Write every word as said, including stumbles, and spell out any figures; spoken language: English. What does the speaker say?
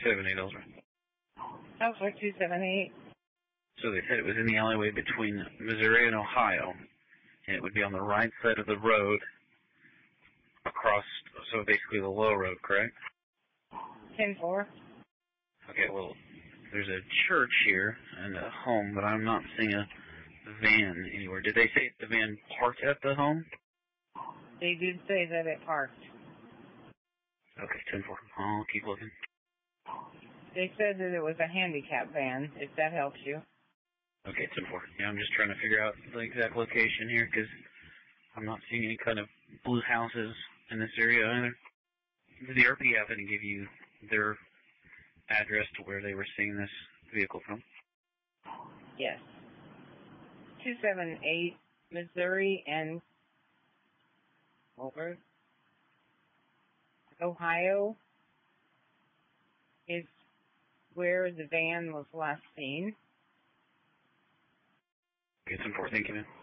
seven eight, Elder. Counselor two seven eight. So they said it was in the alleyway between Missouri and Ohio, and it would be on the right side of the road across, so basically the low road, correct? ten four. Okay, well, there's a church here and a home, but I'm not seeing a van anywhere. Did they say the van parked at the home? They did say that it parked. Okay, ten four. I'll keep looking. They said that it was a handicap van, if that helps you. Okay, ten four. Yeah, I'm just trying to figure out the exact location here, because I'm not seeing any kind of blue houses in this area either. Did the R P happen to give you their address to where they were seeing this vehicle from? Yes. two seven eight, Missouri and over Ohio is where the van was last seen. Okay, ten four. Thank you, man.